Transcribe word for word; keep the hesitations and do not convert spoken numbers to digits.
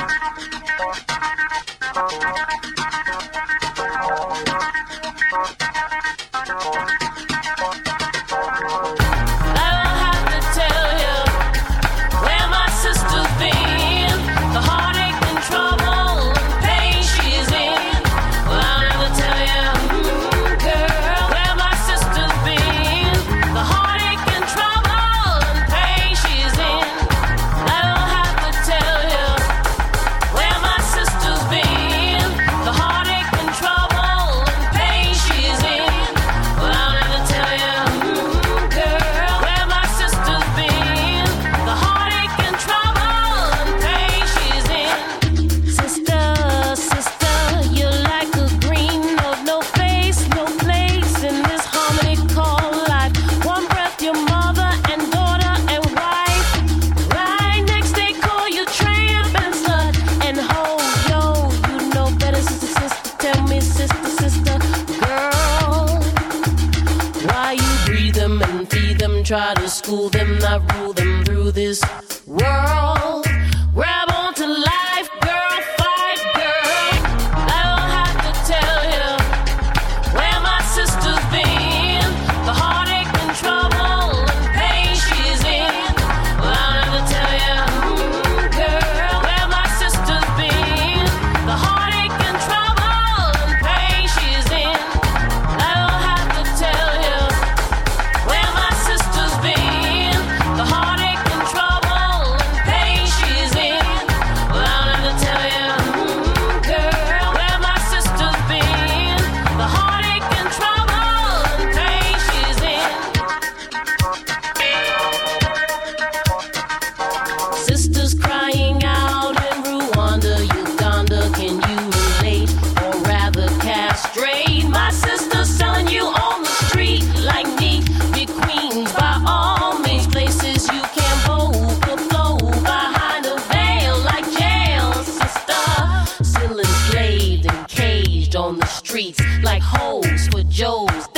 Try to school them, not rule them through this world. Grab on to life, girl, fight, girl. I don't have to tell you where my sister's been, the heartache and trouble and pain she's in. Well, I don't have to tell you, mm, girl, where my sister's been, the heartache and trouble and pain she's in. I don't have to tell you where my sister's been, the heartache and trouble and pain she's in. Well, I don't have to tell you, mm, girl, where my sister's been, the heartache and trouble and pain she's in. Sisters crying out in Rwanda, Uganda, can you relate? Or rather castrate? My sister's telling you on the street like me, be queens by all means. Places you can't overflow behind a veil like jail, sister. Still enslaved and caged on the streets like hoes for Joes.